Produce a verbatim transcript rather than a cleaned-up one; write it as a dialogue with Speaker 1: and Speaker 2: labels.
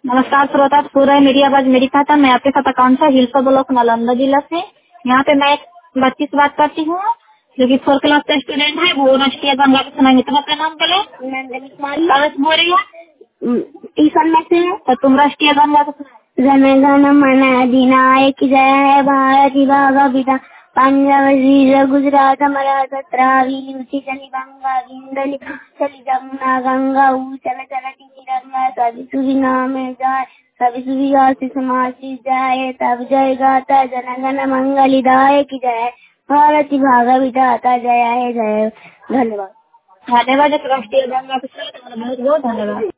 Speaker 1: नमस्कार श्रोता, पूरा मेरी आवाज मेरी खाता। मैं आपके साथ आकांक्षा हिल्सा ब्लॉक नालंदा जिला से। यहाँ पे मैं एक बच्ची से बात करती हूँ जो कि फोर्थ क्लास का स्टूडेंट है। वो राष्ट्रीय गंगा को सुनाएंगे। तुम अपना नाम बोलो। नंदनी कुमारी। कहाँ से बोल रही हो? ट्यूशन में से। तो तुम राष्ट्रीय गंगा को सुनाओ। जनगण मन अधिनायक जय है भारती भागा पिता पंजाब श्री गुजरात मराठा द्राविड़ उच्चली गंगा विंदली चली जमुना गंगा उचल चलती तिरंगा सभी सुरी नाम जाए सभी सुरी आशीष समाशीष जाए तब जय गाता जनगण मंगलिदायक जय भारती भागा विधाता जय है जय। धन्यवाद। धन्यवाद। राष्ट्रीय गंगा को बहुत बहुत धन्यवाद।